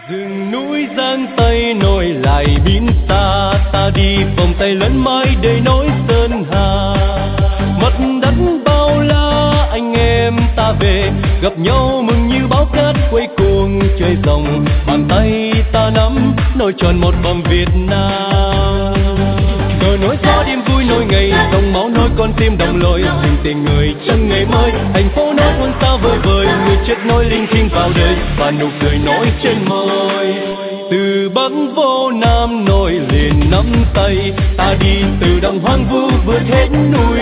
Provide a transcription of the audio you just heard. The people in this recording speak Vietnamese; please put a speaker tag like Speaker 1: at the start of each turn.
Speaker 1: rừng núi giang tây nối lại biến xa, ta đi vòng tay lẫn mãi để nối sơn hà. Mặt đất bao la anh em ta về, gặp nhau mừng như bão cát quay cuồng chơi rồng. Bàn tay ta nắm nối tròn một vòng Việt Nam. Cờ nối gió đêm vui nối ngày, dòng máu nối con tim đồng lối. Tình tình người chân ngày mới, thành phố nối muôn sao vời vời. Người chết nối linh thiêng vào đời, và nụ cười nối trên môi. Từ Bắc vô Nam nối liền nắm tay, ta đi từ đồng hoang vu vượt hết núi